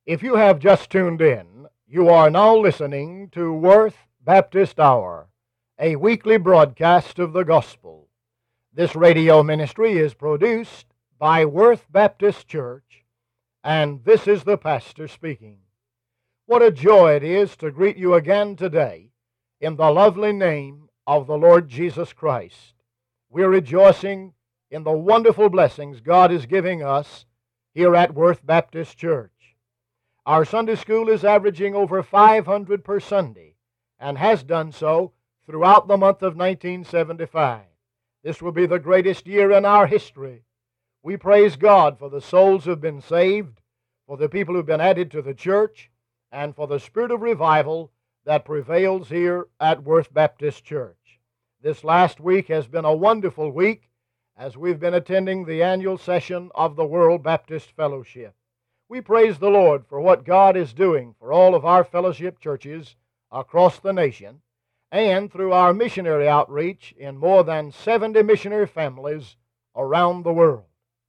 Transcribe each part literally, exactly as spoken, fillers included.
If you have just tuned in, you are now listening to Worth Baptist Hour, a weekly broadcast of the gospel. This radio ministry is produced by Worth Baptist Church, and this is the pastor speaking. What a joy it is to greet you again today in the lovely name of the Lord Jesus Christ. We're rejoicing in the wonderful blessings God is giving us here at Worth Baptist Church. Our Sunday school is averaging over five hundred per Sunday and has done so throughout the month of nineteen seventy-five. This will be the greatest year in our history. We praise God for the souls who have been saved, for the people who have been added to the church, and for the spirit of revival that prevails here at Worth Baptist Church. This last week has been a wonderful week as we've been attending the annual session of the World Baptist Fellowship. We praise the Lord for what God is doing for all of our fellowship churches across the nation and through our missionary outreach in more than seventy missionary families around the world.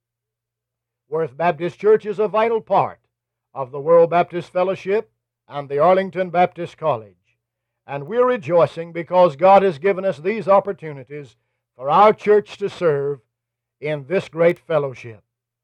Worth Baptist Church is a vital part of the World Baptist Fellowship and the Arlington Baptist College, and we're rejoicing because God has given us these opportunities for our church to serve in this great fellowship.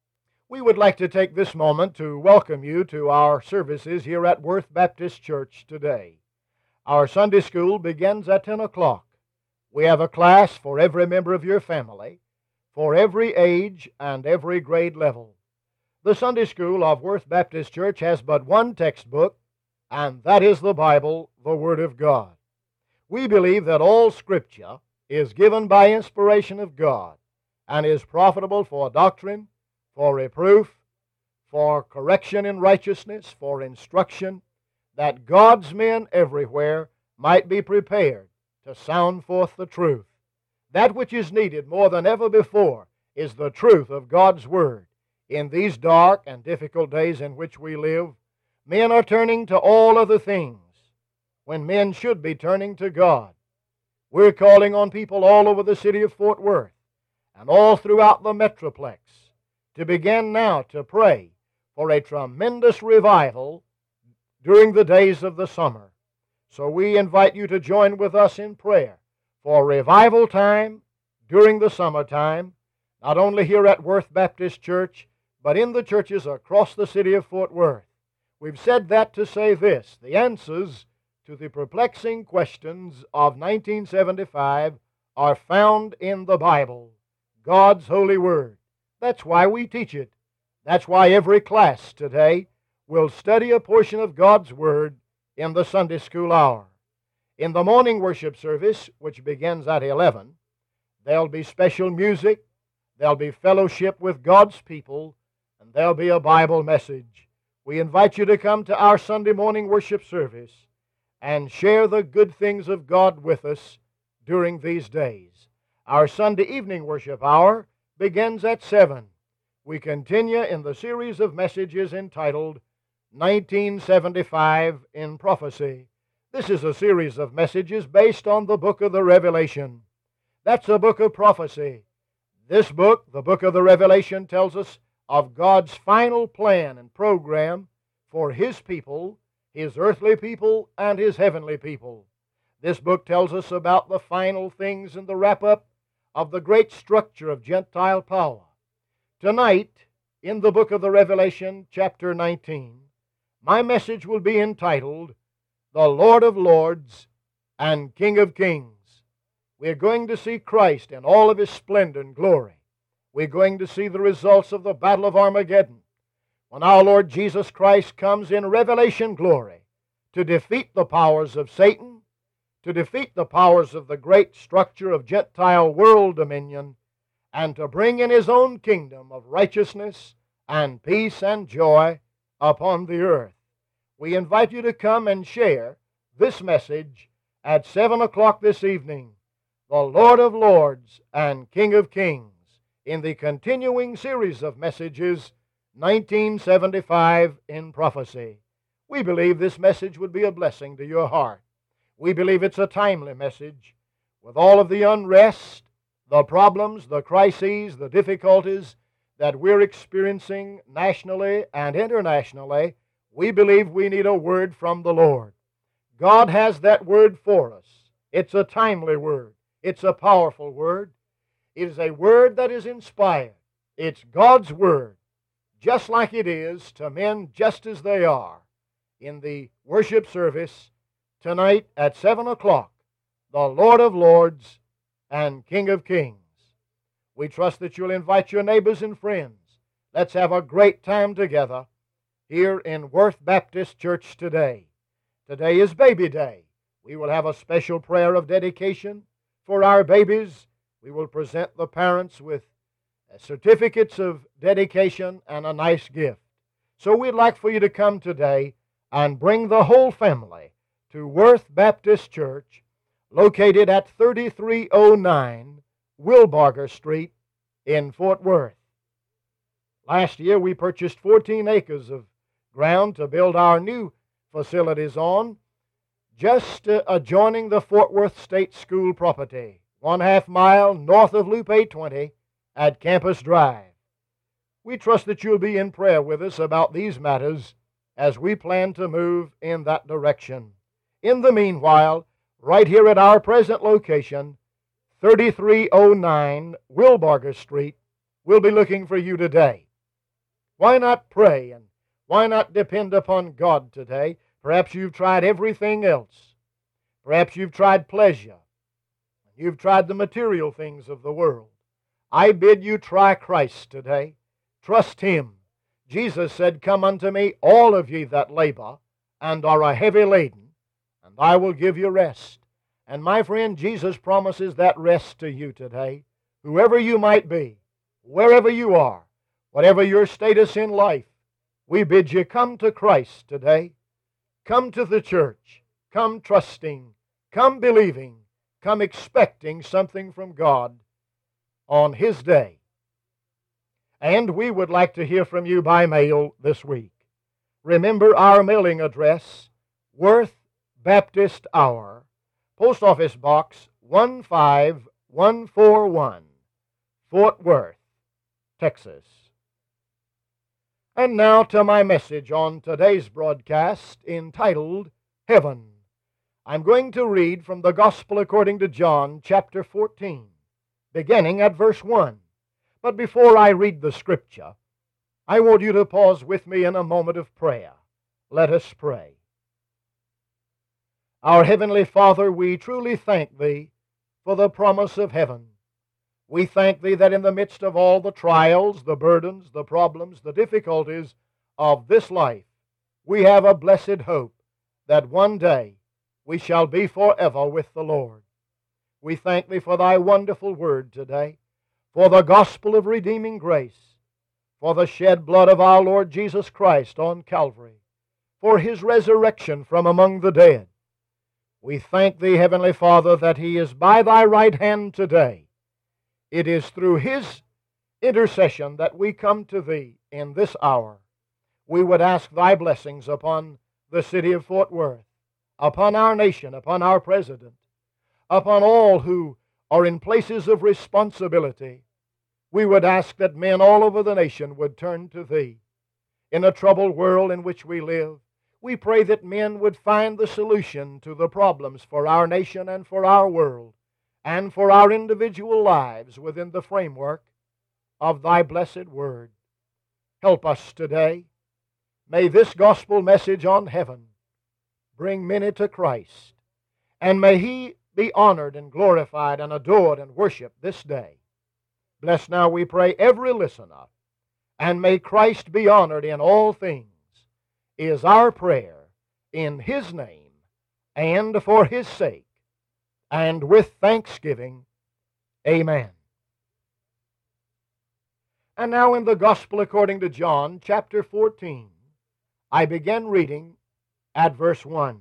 We would like to take this moment to welcome you to our services here at Worth Baptist Church today. Our Sunday school begins at ten o'clock. We have a class for every member of your family, for every age and every grade level. The Sunday school of Worth Baptist Church has but one textbook, and that is the Bible, the Word of God. We believe that all Scripture is given by inspiration of God and is profitable for doctrine, for reproof, for correction in righteousness, for instruction, that God's men everywhere might be prepared to sound forth the truth. That which is needed more than ever before is the truth of God's Word. In these dark and difficult days in which we live, men are turning to all other things when men should be turning to God. We're calling on people all over the city of Fort Worth and all throughout the Metroplex to begin now to pray for a tremendous revival during the days of the summer. So we invite you to join with us in prayer for revival time during the summertime, not only here at Worth Baptist Church, but in the churches across the city of Fort Worth. We've said that to say this: the answers to the perplexing questions of nineteen seventy-five are found in the Bible, God's holy Word. That's why we teach it. That's why every class today will study a portion of God's Word in the Sunday school hour. In the morning worship service, which begins at eleven, there'll be special music, there'll be fellowship with God's people, and there'll be a Bible message. We invite you to come to our Sunday morning worship service and share the good things of God with us during these days. Our Sunday evening worship hour begins at seven. We continue in the series of messages entitled nineteen seventy-five in Prophecy. This is a series of messages based on the book of the Revelation. That's a book of prophecy. This book, the book of the Revelation, tells us of God's final plan and program for His people, His earthly people, and His heavenly people. This book tells us about the final things in the wrap-up of the great structure of Gentile power. Tonight, in the book of the Revelation, chapter nineteen, my message will be entitled, The Lord of Lords and King of Kings. We're going to see Christ in all of His splendor and glory. We're going to see the results of the Battle of Armageddon, when our Lord Jesus Christ comes in revelation glory to defeat the powers of Satan, to defeat the powers of the great structure of Gentile world dominion, and to bring in His own kingdom of righteousness and peace and joy upon the earth. We invite you to come and share this message at seven o'clock this evening, The Lord of Lords and King of Kings, in the continuing series of messages, nineteen seventy-five in Prophecy. We believe this message would be a blessing to your heart. We believe it's a timely message. With all of the unrest, the problems, the crises, the difficulties that we're experiencing nationally and internationally, We believe we need a word from the Lord. God has that word for us. It's a timely word. It's a powerful word. It is a word that is inspired. It's God's word, just like it is to men just as they are. In the worship service tonight at seven o'clock, the Lord of Lords and King of Kings. We trust that you'll invite your neighbors and friends. Let's have a great time together here in Worth Baptist Church today. Today is Baby Day. We will have a special prayer of dedication for our babies. We will present the parents with certificates of dedication and a nice gift. So we'd like for you to come today and bring the whole family to Worth Baptist Church, located at thirty-three oh nine Wilbarger Street in Fort Worth. Last year we purchased fourteen acres of ground to build our new facilities on, just uh, adjoining the Fort Worth State School property, one half mile north of Loop eight twenty at Campus Drive. We trust that you'll be in prayer with us about these matters as we plan to move in that direction. In the meanwhile, right here at our present location, thirty-three oh nine Wilbarger Street, we'll be looking for you today. Why not pray and why not depend upon God today? Perhaps you've tried everything else. Perhaps you've tried pleasure. You've tried the material things of the world. I bid you try Christ today. Trust Him. Jesus said, "Come unto me, all of ye that labor and are a heavy laden, and I will give you rest." And my friend, Jesus promises that rest to you today. Whoever you might be, wherever you are, whatever your status in life, we bid you come to Christ today. Come to the church. Come trusting. Come believing. Come expecting something from God on His day. And we would like to hear from you by mail this week. Remember our mailing address, Worth Baptist Hour, Post Office Box one five one four one, Fort Worth, Texas. And now to my message on today's broadcast entitled Heaven. I'm going to read from the Gospel according to John, chapter fourteen, beginning at verse one. But before I read the scripture, I want you to pause with me in a moment of prayer. Let us pray. Our Heavenly Father, we truly thank Thee for the promise of heaven. We thank Thee that in the midst of all the trials, the burdens, the problems, the difficulties of this life, we have a blessed hope that one day we shall be forever with the Lord. We thank Thee for Thy wonderful word today, for the gospel of redeeming grace, for the shed blood of our Lord Jesus Christ on Calvary, for His resurrection from among the dead. We thank Thee, Heavenly Father, that He is by Thy right hand today. It is through His intercession that we come to Thee in this hour. We would ask Thy blessings upon the city of Fort Worth, upon our nation, upon our president, upon all who are in places of responsibility. We would ask that men all over the nation would turn to Thee. In a troubled world in which we live, we pray that men would find the solution to the problems for our nation and for our world and for our individual lives within the framework of Thy blessed word. Help us today. May this gospel message on heaven bring many to Christ, and may He be honored and glorified and adored and worshiped this day. Bless now, we pray, every listener, and may Christ be honored in all things, is our prayer in His name and for His sake, and with thanksgiving. Amen. And now in the Gospel according to John, chapter fourteen, I begin reading at verse one.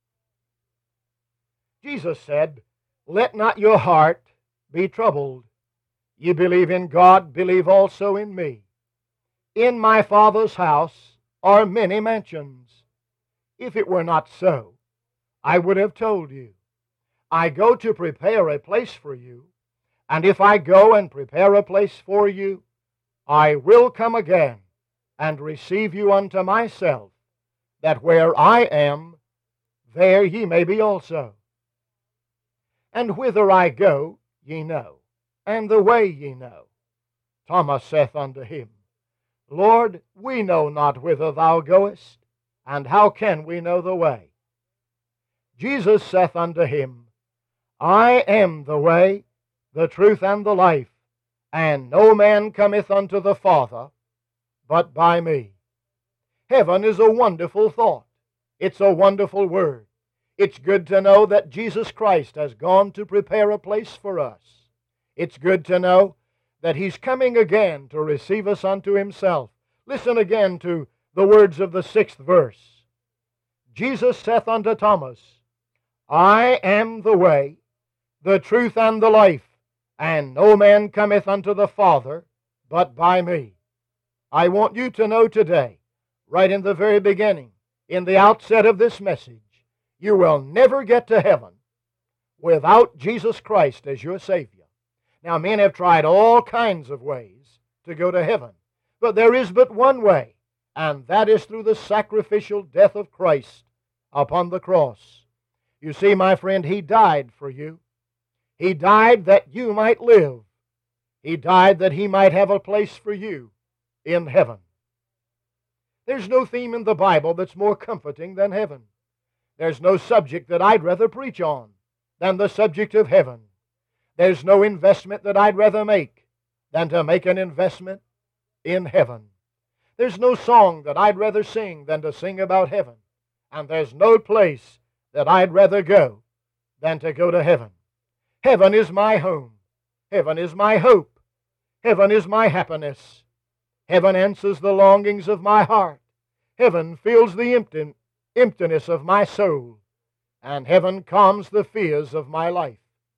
Jesus said, "Let not your heart be troubled. Ye believe in God, believe also in me. In my Father's house are many mansions. If it were not so, I would have told you. I go to prepare a place for you, and if I go and prepare a place for you, I will come again and receive you unto myself, that where I am, there ye may be also. And whither I go, ye know, and the way ye know. Thomas saith unto him, Lord, we know not whither thou goest, and how can we know the way? Jesus saith unto him, I am the way, the truth, and the life, and no man cometh unto the Father but by me. Heaven is a wonderful thought. It's a wonderful word. It's good to know that Jesus Christ has gone to prepare a place for us. It's good to know that He's coming again to receive us unto Himself. Listen again to the words of the sixth verse. Jesus saith unto Thomas, I am the way, the truth, and the life, and no man cometh unto the Father but by me. I want you to know today, right in the very beginning, in the outset of this message, you will never get to heaven without Jesus Christ as your Savior. Now, men have tried all kinds of ways to go to heaven, but there is but one way, and that is through the sacrificial death of Christ upon the cross. You see, my friend, He died for you. He died that you might live. He died that He might have a place for you in heaven. There's no theme in the Bible that's more comforting than heaven. There's no subject that I'd rather preach on than the subject of heaven. There's no investment that I'd rather make than to make an investment in heaven. There's no song that I'd rather sing than to sing about heaven. And there's no place that I'd rather go than to go to heaven. Heaven is my home. Heaven is my hope. Heaven is my happiness. Heaven answers the longings of my heart. Heaven fills the empty, emptiness of my soul. And heaven calms the fears of my life.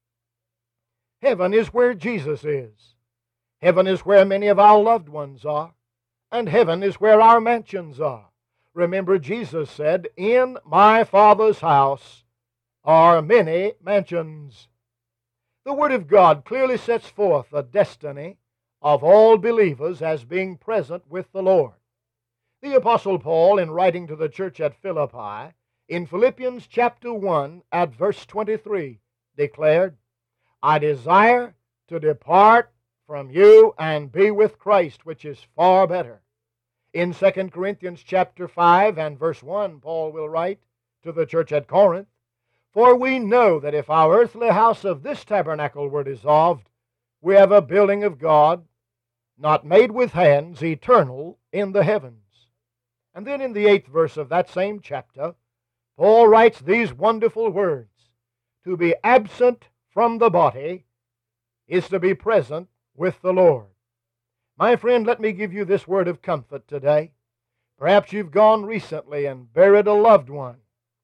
Heaven is where Jesus is. Heaven is where many of our loved ones are. And heaven is where our mansions are. Remember, Jesus said, in my Father's house are many mansions. The Word of God clearly sets forth the destiny of all believers as being present with the Lord. The Apostle Paul, in writing to the church at Philippi, in Philippians chapter one at verse twenty-three, declared, I desire to depart from you and be with Christ, which is far better. In Second Corinthians chapter five and verse one, Paul will write to the church at Corinth, For we know that if our earthly house of this tabernacle were dissolved, we have a building of God, not made with hands, eternal in the heavens. And then in the eighth verse of that same chapter, Paul writes these wonderful words, To be absent from the body is to be present with the Lord. My friend, let me give you this word of comfort today. Perhaps you've gone recently and buried a loved one.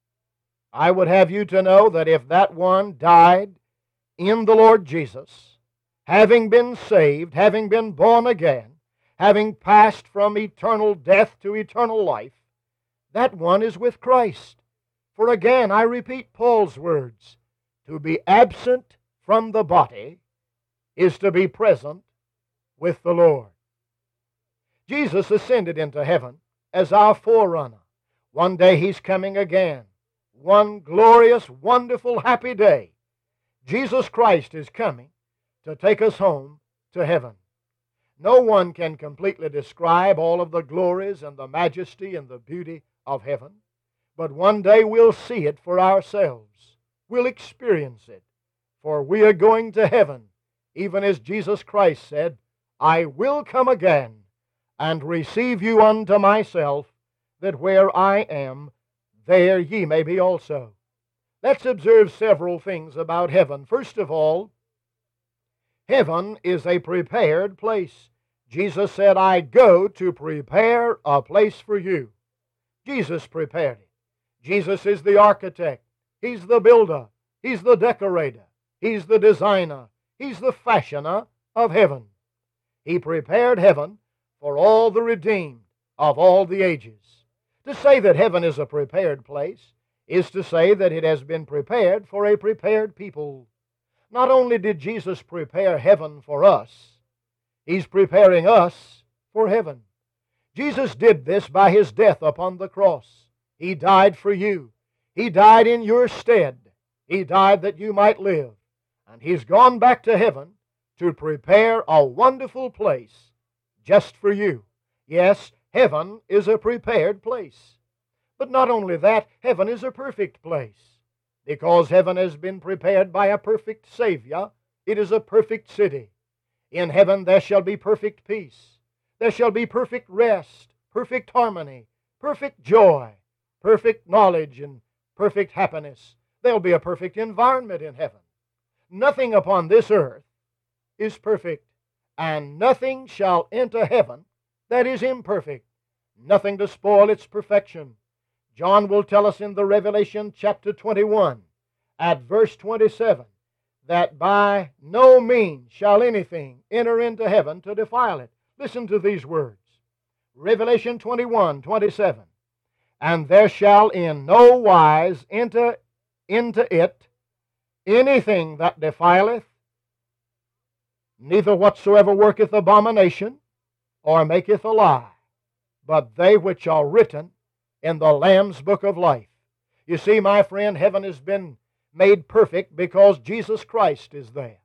I would have you to know that if that one died in the Lord Jesus, having been saved, having been born again, having passed from eternal death to eternal life, that one is with Christ. For again, I repeat Paul's words, to be absent from the body is to be present with the Lord. Jesus ascended into heaven as our forerunner. One day He's coming again. One glorious, wonderful, happy day. Jesus Christ is coming to take us home to heaven. No one can completely describe all of the glories and the majesty and the beauty of heaven, but one day we'll see it for ourselves. We'll experience it, for we are going to heaven, even as Jesus Christ said, I will come again and receive you unto myself, that where I am, there ye may be also. Let's observe several things about heaven. First of all, heaven is a prepared place. Jesus said, I go to prepare a place for you. Jesus prepared it. Jesus is the architect. He's the builder. He's the decorator. He's the designer. He's the fashioner of heaven. He prepared heaven for all the redeemed of all the ages. To say that heaven is a prepared place is to say that it has been prepared for a prepared people. Not only did Jesus prepare heaven for us, He's preparing us for heaven. Jesus did this by His death upon the cross. He died for you. He died in your stead. He died that you might live. And He's gone back to heaven to prepare a wonderful place just for you. Yes, heaven is a prepared place. But not only that, heaven is a perfect place. Because heaven has been prepared by a perfect Savior, it is a perfect city. In heaven there shall be perfect peace. There shall be perfect rest, perfect harmony, perfect joy, perfect knowledge, and perfect happiness. There'll be a perfect environment in heaven. Nothing upon this earth is perfect, and nothing shall enter heaven that is imperfect, nothing to spoil its perfection. John will tell us in the Revelation chapter twenty-one, at verse twenty-seven, that by no means shall anything enter into heaven to defile it. Listen to these words. Revelation twenty-one, twenty-seven. And there shall in no wise enter into it anything that defileth, neither whatsoever worketh abomination, or maketh a lie, but they which are written in the Lamb's book of life. You see, my friend, heaven has been made perfect because Jesus Christ is there.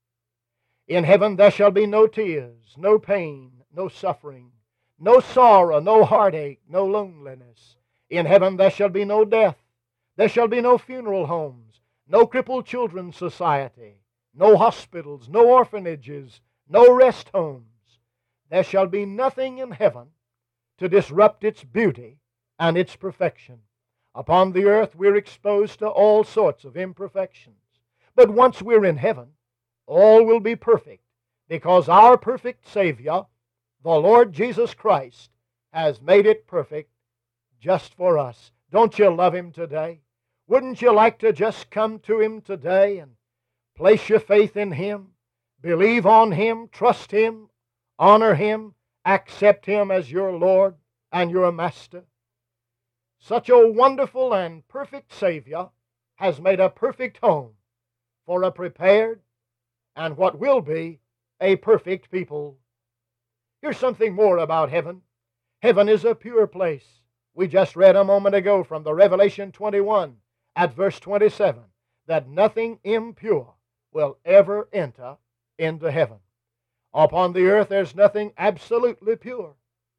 In heaven there shall be no tears, no pain, no suffering, no sorrow, no heartache, no loneliness. In heaven there shall be no death. There shall be no funeral homes, no crippled children's society, no hospitals, no orphanages, no rest homes. There shall be nothing in heaven to disrupt its beauty and its perfection. Upon the earth we're exposed to all sorts of imperfections. But once we're in heaven, all will be perfect, because our perfect Savior, the Lord Jesus Christ, has made it perfect just for us. Don't you love Him today? Wouldn't you like to just come to Him today and place your faith in Him, believe on Him, trust Him, honor Him, accept Him as your Lord and your Master? Such a wonderful and perfect Savior has made a perfect home for a prepared and what will be a perfect people. Here's something more about heaven. Heaven is a pure place. We just read a moment ago from the Revelation twenty-one at verse twenty-seven that nothing impure will ever enter into heaven. Upon the earth there's nothing absolutely pure.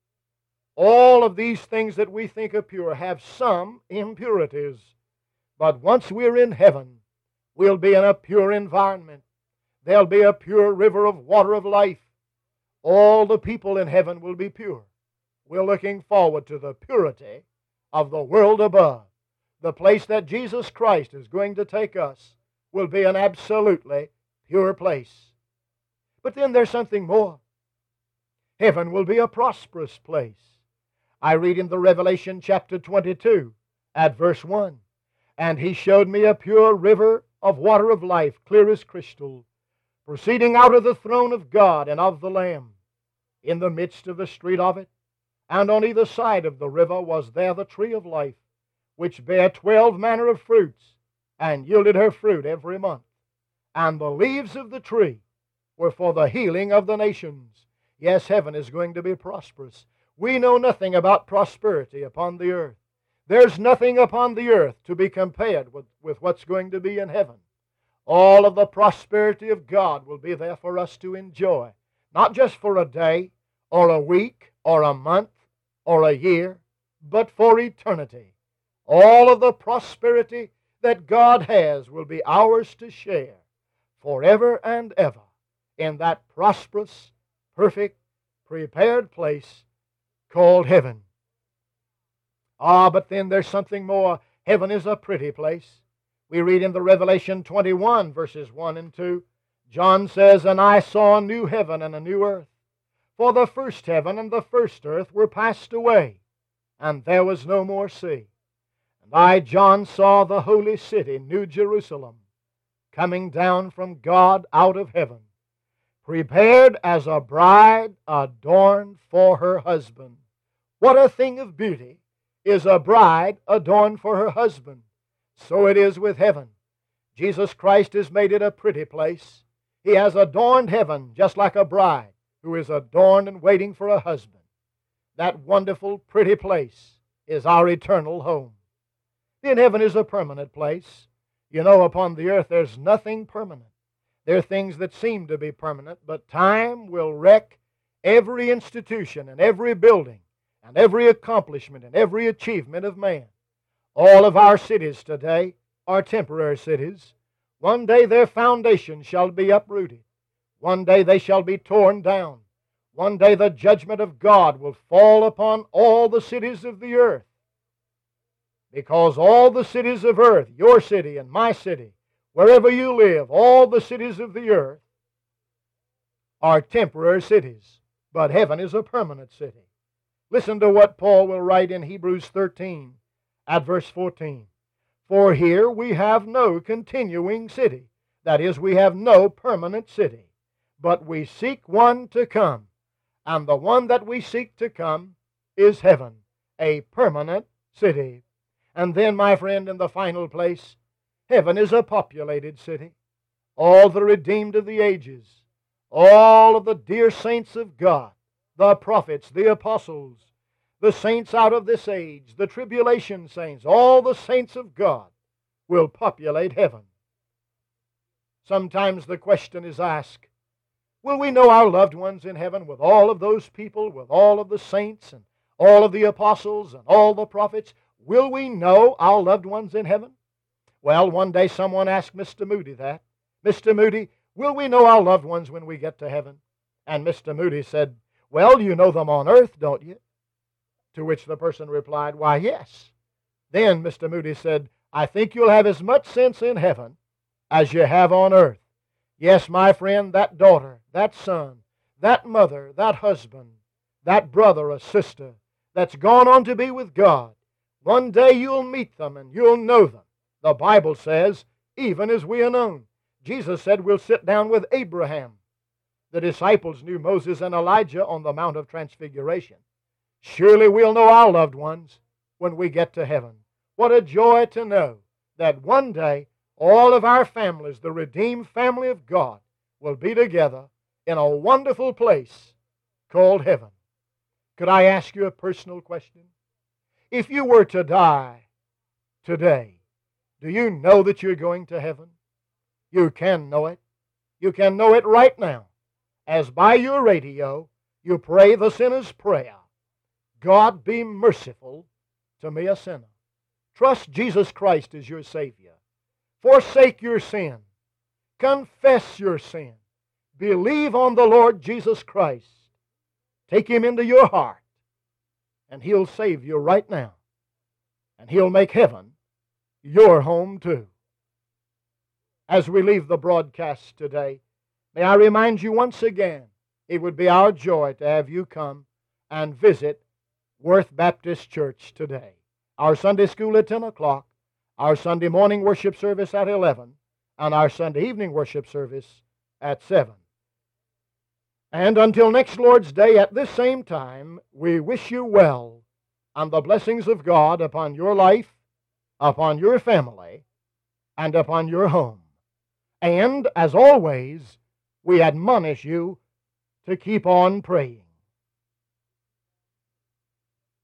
All of these things that we think are pure have some impurities. But once we're in heaven, we'll be in a pure environment. There'll be a pure river of water of life. All the people in heaven will be pure. We're looking forward to the purity of the world above. The place that Jesus Christ is going to take us will be an absolutely pure place. But then there's something more. Heaven will be a prosperous place. I read in the Revelation chapter twenty-two at verse one, and He showed me a pure river of water of life, clear as crystal, proceeding out of the throne of God and of the Lamb. In the midst of the street of it, and on either side of the river, was there the tree of life, which bare twelve manner of fruits, and yielded her fruit every month. And the leaves of the tree were for the healing of the nations. Yes, heaven is going to be prosperous. We know nothing about prosperity upon the earth. There's nothing upon the earth to be compared with, with what's going to be in heaven. All of the prosperity of God will be there for us to enjoy, not just for a day, or a week, or a month, or a year, but for eternity. All of the prosperity that God has will be ours to share forever and ever in that prosperous, perfect, prepared place called heaven. Ah, but then there's something more. Heaven is a pretty place. We read in the Revelation twenty-one, verses one and two, John says, And I saw a new heaven and a new earth. For the first heaven and the first earth were passed away, and there was no more sea. And I, John, saw the holy city, New Jerusalem, coming down from God out of heaven, prepared as a bride adorned for her husband. What a thing of beauty is a bride adorned for her husband. So it is with heaven. Jesus Christ has made it a pretty place. He has adorned heaven just like a bride who is adorned and waiting for a husband. That wonderful, pretty place is our eternal home. Then heaven is a permanent place. You know, upon the earth there's nothing permanent. There are things that seem to be permanent, but time will wreck every institution and every building and every accomplishment and every achievement of man. All of our cities today are temporary cities. One day their foundations shall be uprooted. One day they shall be torn down. One day the judgment of God will fall upon all the cities of the earth. Because all the cities of earth, your city and my city, wherever you live, all the cities of the earth are temporary cities. But heaven is a permanent city. Listen to what Paul will write in Hebrews thirteen at verse fourteen. For here we have no continuing city. That is, we have no permanent city. But we seek one to come. And the one that we seek to come is heaven, a permanent city. And then, my friend, in the final place, heaven is a populated city. All the redeemed of the ages, all of the dear saints of God, the prophets, the apostles, the saints out of this age, the tribulation saints, all the saints of God will populate heaven. Sometimes the question is asked, will we know our loved ones in heaven with all of those people, with all of the saints and all of the apostles and all the prophets? Will we know our loved ones in heaven? Well, one day someone asked Mister Moody that. Mister Moody, will we know our loved ones when we get to heaven? And Mister Moody said, well, you know them on earth, don't you? To which the person replied, why, yes. Then Mister Moody said, I think you'll have as much sense in heaven as you have on earth. Yes, my friend, that daughter, that son, that mother, that husband, that brother or sister that's gone on to be with God, one day you'll meet them and you'll know them. The Bible says, even as we are known. Jesus said we'll sit down with Abraham. The disciples knew Moses and Elijah on the Mount of Transfiguration. Surely we'll know our loved ones when we get to heaven. What a joy to know that one day all of our families, the redeemed family of God, will be together in a wonderful place called heaven. Could I ask you a personal question? If you were to die today, do you know that you're going to heaven? You can know it. You can know it right now, as by your radio you pray the sinner's prayer. God, be merciful to me, a sinner. Trust Jesus Christ as your Savior. Forsake your sin. Confess your sin. Believe on the Lord Jesus Christ. Take Him into your heart, and He'll save you right now. And He'll make heaven your home too. As we leave the broadcast today, may I remind you once again, it would be our joy to have you come and visit Worth Baptist Church today. Our Sunday school at ten o'clock, our Sunday morning worship service at eleven, and our Sunday evening worship service at seven. And until next Lord's Day at this same time, we wish you well and the blessings of God upon your life, upon your family, and upon your home. And, as always, we admonish you to keep on praying.